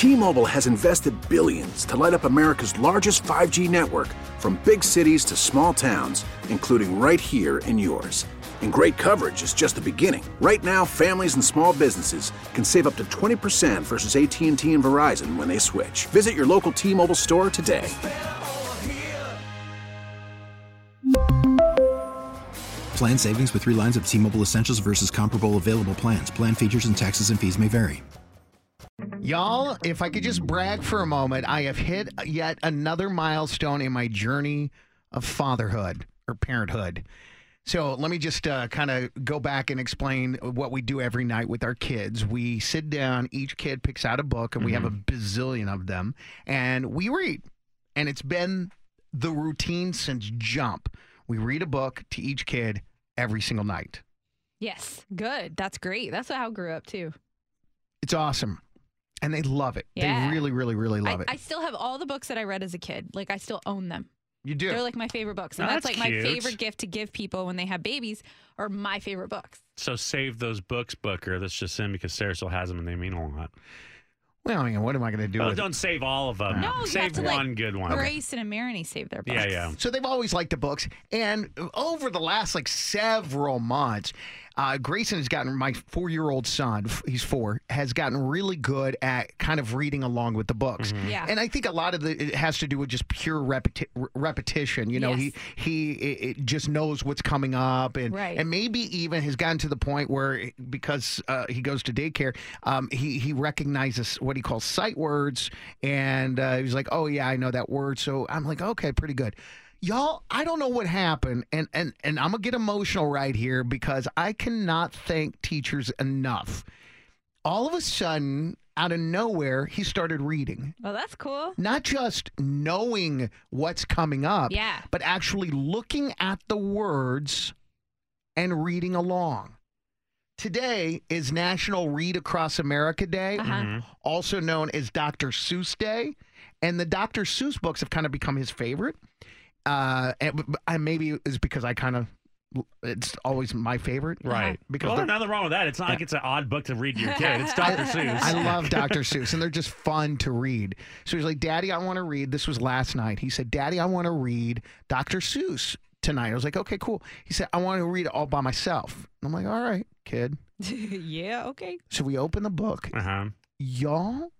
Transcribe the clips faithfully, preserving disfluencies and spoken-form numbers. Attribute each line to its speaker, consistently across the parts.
Speaker 1: T-Mobile has invested billions to light up America's largest five G network, from big cities to small towns, including right here in yours. And great coverage is just the beginning. Right now, families and small businesses can save up to twenty percent versus A T and T and Verizon when they switch. Visit your local T-Mobile store today.
Speaker 2: Plan savings with three lines of T-Mobile Essentials versus comparable available plans. Plan features and taxes and fees may vary.
Speaker 3: Y'all, if I could just brag for a moment, I have hit yet another milestone in my journey of fatherhood or parenthood. So let me just uh, kind of go back and explain what we do every night with our kids. We sit down, each kid picks out a book, and we mm-hmm. have a bazillion of them, and we read. And it's been the routine since jump. We read a book to each kid every single night.
Speaker 4: Yes, good. That's great. That's how I grew up, too.
Speaker 3: It's awesome. And they love it.
Speaker 4: Yeah.
Speaker 3: They really, really, really love
Speaker 4: I,
Speaker 3: it.
Speaker 4: I still have all the books that I read as a kid. Like, I still own them.
Speaker 3: You do?
Speaker 4: They're like my favorite books. And
Speaker 5: Oh,
Speaker 4: that's,
Speaker 5: that's
Speaker 4: like
Speaker 5: cute.
Speaker 4: my favorite gift to give people when they have babies are my favorite books.
Speaker 5: So save those books, Booker. That's just in because Sarah still has them and they mean a lot.
Speaker 3: Well, I mean, what am I going to do
Speaker 5: Well,
Speaker 3: with
Speaker 5: don't
Speaker 3: it?
Speaker 5: save all of them.
Speaker 4: No, you
Speaker 5: save
Speaker 4: have to,
Speaker 5: one
Speaker 4: like,
Speaker 5: good one.
Speaker 4: Grace and Amirani save their books.
Speaker 5: Yeah, yeah.
Speaker 3: So they've always liked the books. And over the last, like, several months, uh, Grayson has gotten, my four-year-old son, he's four, has gotten really good at kind of reading along with the books.
Speaker 5: Mm-hmm.
Speaker 4: Yeah.
Speaker 3: And I think a lot of the, it has to do with just pure repeti- repetition. You know,
Speaker 4: Yes.
Speaker 3: he he it, it just knows what's coming up. And,
Speaker 4: Right.
Speaker 3: and maybe even has gotten to the point where, because uh, he goes to daycare, um, he, he recognizes what he calls sight words. And uh, he's like, oh, yeah, I know that word. So I'm like, okay, pretty good. Y'all, I don't know what happened, and, and, and I'm going to get emotional right here because I cannot thank teachers enough. All of a sudden, out of nowhere, he started reading.
Speaker 4: Well, that's cool.
Speaker 3: Not just knowing what's coming up,
Speaker 4: Yeah.
Speaker 3: but actually looking at the words and reading along. Today is National Read Across America Day,
Speaker 4: Uh-huh.
Speaker 5: Mm-hmm.
Speaker 3: also known as Doctor Seuss Day. And the Doctor Seuss books have kind of become his favorite. Uh, and, and maybe it's because I kind of, it's always my favorite.
Speaker 5: Right.
Speaker 3: Because
Speaker 5: well,
Speaker 3: they're-
Speaker 5: there's nothing wrong with that. It's not like it's an odd book to read to your kid. It's Doctor Seuss.
Speaker 3: I love Doctor Seuss, and they're just fun to read. So he's like, Daddy, I want to read. This was last night. He said, Daddy, I want to read Doctor Seuss tonight. I was like, okay, cool. He said, I want to read it all by myself. I'm like, all right, kid.
Speaker 4: Yeah, okay.
Speaker 3: So we open the book.
Speaker 5: Uh-huh.
Speaker 3: Y'all,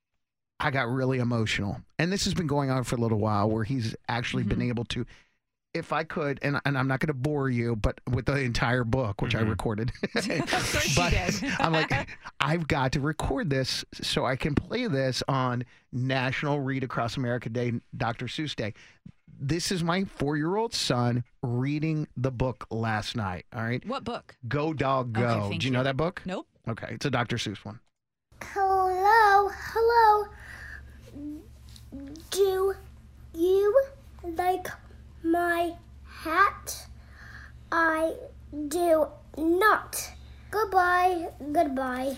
Speaker 3: I got really emotional. And this has been going on for a little while where he's actually
Speaker 4: Mhm.
Speaker 3: been able to, if I could, and, and I'm not going to bore you, but with the entire book, which I
Speaker 5: Mhm.
Speaker 3: recorded.
Speaker 4: Of course you
Speaker 3: but
Speaker 4: did.
Speaker 3: I'm like, I've got to record this so I can play this on National Read Across America Day, Doctor Seuss Day. This is my four-year-old son reading the book last night. All right.
Speaker 4: What book?
Speaker 3: Go Dog Go.
Speaker 4: Okay, thank
Speaker 3: Do you know
Speaker 4: you.
Speaker 3: that book?
Speaker 4: Nope.
Speaker 3: Okay. It's a Doctor Seuss one.
Speaker 6: Hello, hello. Do you like my hat? I do not. Goodbye, goodbye.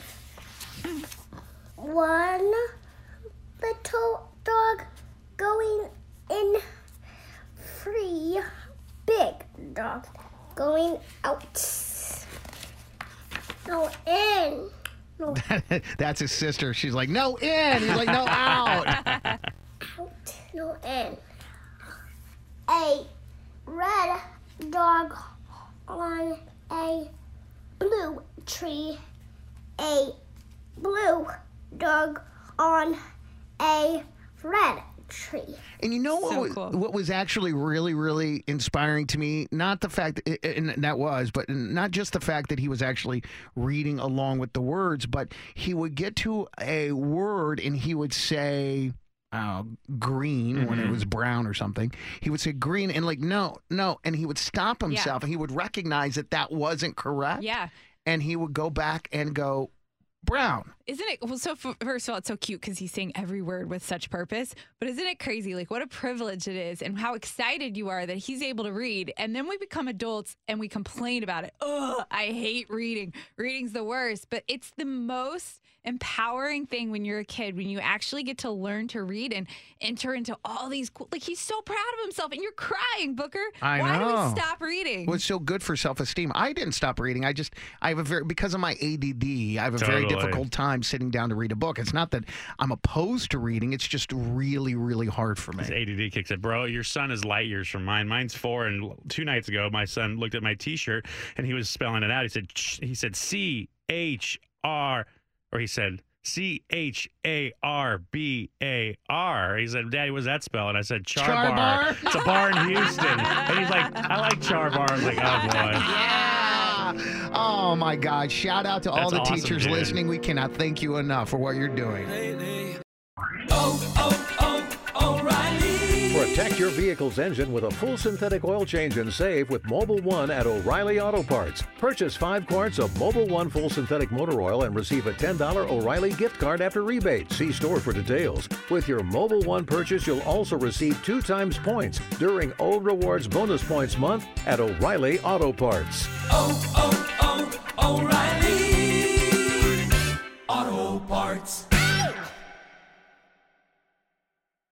Speaker 6: One little dog going in, free big dog going out. No, in. No,
Speaker 3: That's his sister. She's like, no in. He's like, no out.
Speaker 6: out, no in. A red dog on a blue tree. A blue dog on a red tree.
Speaker 3: And you know what,
Speaker 4: So
Speaker 3: was,
Speaker 4: cool.
Speaker 3: what was actually really, really inspiring to me? Not the fact, that, and that was, but not just the fact that he was actually reading along with the words, but he would get to a word and he would say, uh, green when it
Speaker 5: Mhm.
Speaker 3: was brown or something. He would say green and like, no, no. And he would stop himself and he would recognize that that wasn't correct.
Speaker 4: Yeah.
Speaker 3: And he would go back and go, brown.
Speaker 4: Isn't it? Well, so f- first of all, it's so cute because he's saying every word with such purpose. But isn't it crazy? Like, what a privilege it is, and how excited you are that he's able to read. And then we become adults and we complain about it. Ugh, I hate reading. Reading's the worst. But it's the most empowering thing when you're a kid, when you actually get to learn to read and enter into all these cool. Like, he's so proud of himself, and you're crying, Booker.
Speaker 3: I
Speaker 4: Why do
Speaker 3: know.
Speaker 4: we stop reading?
Speaker 3: Well, it's so good for self-esteem. I didn't stop reading. I just, I have a very, because of my A D D, I have a very
Speaker 5: Totally.
Speaker 3: difficult time time sitting down to read a book. It's not that I'm opposed to reading. It's just really, really hard for me.
Speaker 5: His A D D kicks it. Bro, your son is light years from mine. Mine's four, and two nights ago, my son looked at my T-shirt, and he was spelling it out. He said, he said C H R, or he said C H A R B A R. He said, Daddy, what's that spell? And I said, Char,
Speaker 3: Char
Speaker 5: bar.
Speaker 3: bar?
Speaker 5: It's a bar in Houston. And he's like, I like Char bar. I was like, oh, boy.
Speaker 3: Yeah. Oh, my God. Shout out to all
Speaker 5: That's
Speaker 3: the
Speaker 5: awesome,
Speaker 3: teachers
Speaker 5: dude.
Speaker 3: listening. We cannot thank you enough for what you're doing.
Speaker 7: Oh, oh, oh, O'Reilly.
Speaker 8: Protect your vehicle's engine with a full synthetic oil change and save with Mobil one at O'Reilly Auto Parts. Purchase five quarts of Mobil one full synthetic motor oil and receive a ten dollars O'Reilly gift card after rebate. See store for details. With your Mobil one purchase, you'll also receive two times points during O Rewards Bonus Points Month at O'Reilly Auto Parts.
Speaker 7: Oh, oh, oh, O'Reilly Auto Parts.